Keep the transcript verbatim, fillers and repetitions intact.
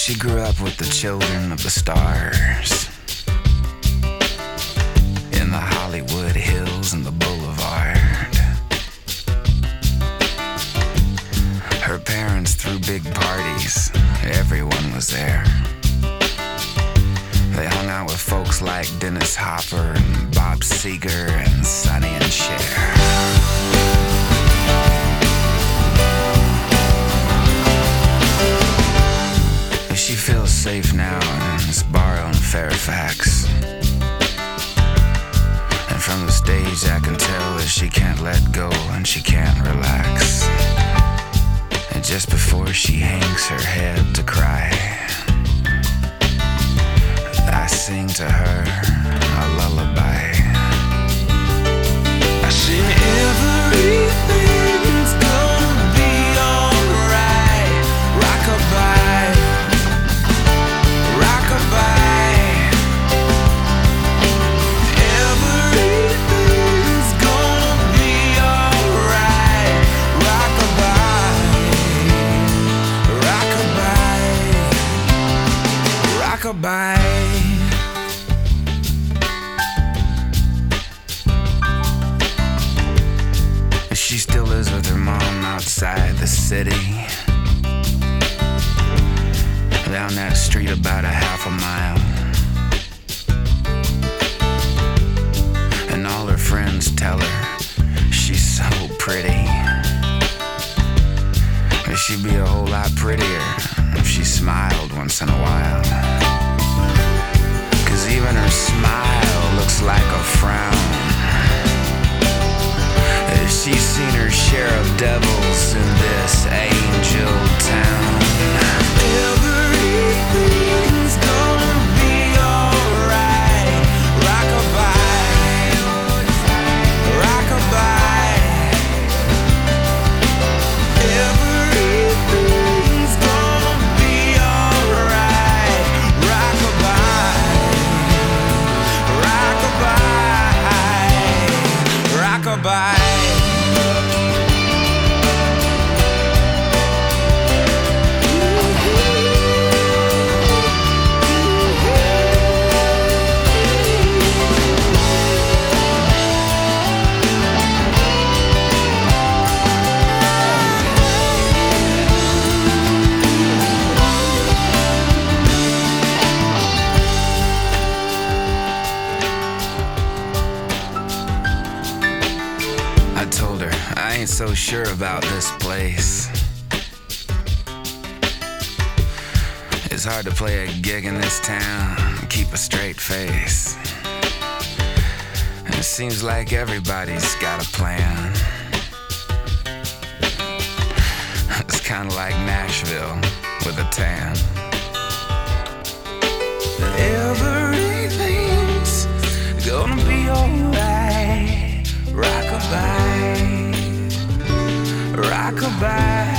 She grew up with the children of the stars in the Hollywood Hills and the Boulevard. Her parents threw big parties, everyone was there. They hung out with folks like Dennis Hopper and Bob Seger and Sonny and Cher. She feels safe now in this bar on Fairfax. And from the stage I can tell that she can't let go and she can't relax. And just before she hangs her head to cry, I sing to her a lullaby. I sing everything's gonna be alright. Rockabye, rockabye. Everything's gonna be alright. Rockabye, rockabye, rockabye. She still lives with her mom outside the city, down that street about a half a mile. And all her friends tell her she's so pretty. But she'd be a whole lot prettier if she smiled once in a while. 'Cause even her smile looks like a frown. She's seen her share of devils in this angel town. Everything's gonna be alright. Rockabye, rockabye. Everything's gonna be alright. Rockabye, rockabye, rockabye. I told her I ain't so sure about this place. It's hard to play a gig in this town and keep a straight face. And it seems like everybody's got a plan. It's kinda like Nashville with a tan. Everything's gonna be alright. Rockabye, rockabye.